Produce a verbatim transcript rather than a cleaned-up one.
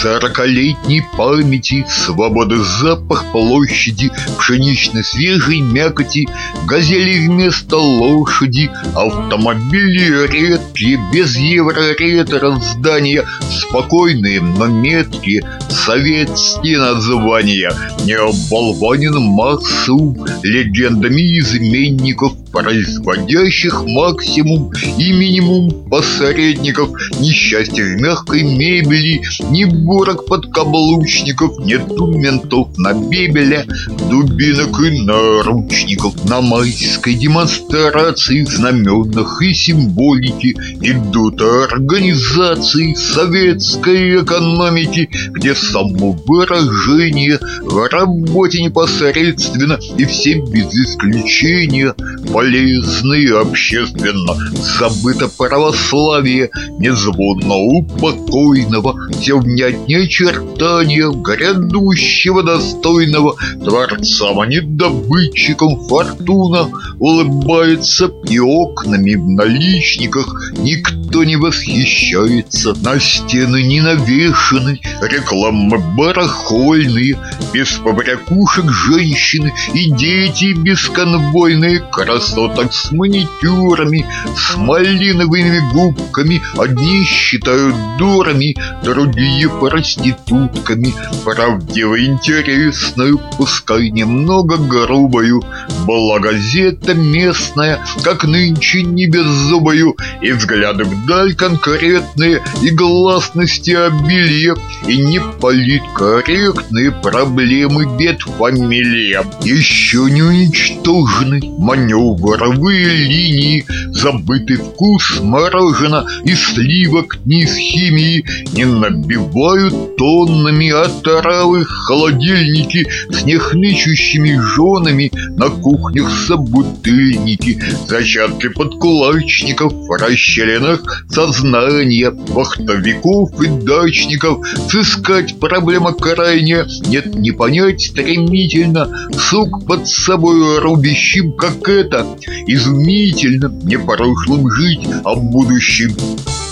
Сорокалетней памяти, свободы запах площади, пшеничной свежей мякоти, газели вместо лошади, автомобили редкие, без евроретро здания, спокойные, но меткие, советские названия. Не оболванен массу легендами изменников, производящих максимум и минимум посредников. Несчастья в мягкой мебели, ни бурок подкаблучников, нету ментов на бебеля, дубинок и наручников. На майской демонстрации знаменах и символики идут организации советской экономики, где самовыражение в работе непосредственно и все без исключения полезны общественно. Забыто православие, незвонно упокойного, все внятнее очертания грядущего достойного Творцам, а не добытчикам. Фортуна улыбается, и окнами в наличниках никто не восхищается. На стены не навешаны рекламы барахольные, без побрякушек женщины и дети бесконвойные. Красоток с маникюрами, с малиновыми губками одни считают дурами, другие проститутками. Правдиво интересную, пускай немного грубою, была газета местная, как нынче не беззубою, и взгляды вдаль конкретные, и гласности обилие, и неполиткорректные проблемы бед фамилия. Еще не уничтожены маневровые линии, забытый вкус мороженого и сливок не с химией, не набивают тоннами отравы холодильники, с нехнычущими женами на кухнях собутыльники, зачатки подкулачников в расщелинах сознания, вахтовиков и дачников. Сыскать проблема крайняя, нет, не понять стремительно, сук под собой рубящим, как это изумительно, не прошлым жить, а будущим.